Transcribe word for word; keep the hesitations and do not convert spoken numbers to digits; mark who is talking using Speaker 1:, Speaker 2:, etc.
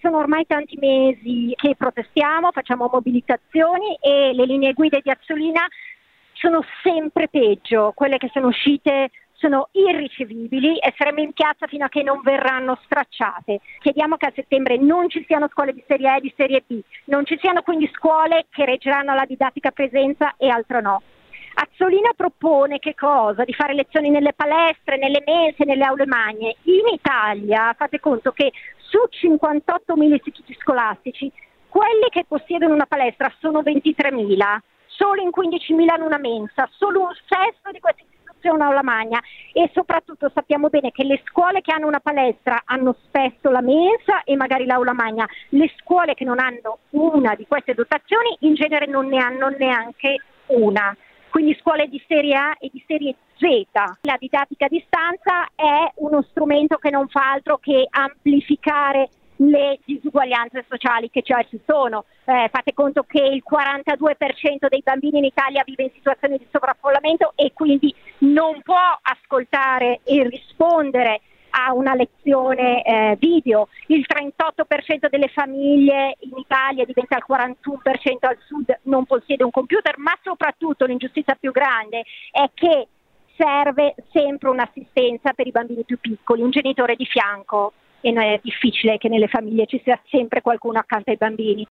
Speaker 1: sono ormai tanti mesi che protestiamo, facciamo mobilitazioni e le linee guida di Azzolina sono sempre peggio. Quelle che sono uscite sono irricevibili e saremo in piazza fino a che non verranno stracciate. Chiediamo che a settembre non ci siano scuole di serie A e di serie B, non ci siano quindi scuole che reggeranno la didattica a presenza e altro no. Azzolina propone che cosa? Di fare lezioni nelle palestre, nelle mense, nelle aule magne. In Italia, fate conto che su cinquantottomila istituti scolastici, quelli che possiedono una palestra sono ventitremila, solo in quindicimila hanno una mensa, solo un sesto di questi istituti ha un'aula magna e soprattutto sappiamo bene che le scuole che hanno una palestra hanno spesso la mensa e magari l'aula magna. Le scuole che non hanno una di queste dotazioni in genere non ne hanno neanche una. Quindi scuole di serie A e di serie Z. La didattica a distanza è uno strumento che non fa altro che amplificare le disuguaglianze sociali che già ci sono. Eh, fate conto che il quarantadue per cento dei bambini in Italia vive in situazioni di sovraffollamento e quindi non può ascoltare e rispondere a una lezione eh, video. Il trentotto per cento delle famiglie in Italia, diventa il quarantuno per cento al sud, non possiede un computer, ma soprattutto l'ingiustizia più grande è che serve sempre un'assistenza per i bambini più piccoli, un genitore di fianco, e non è difficile che nelle famiglie ci sia sempre qualcuno accanto ai bambini.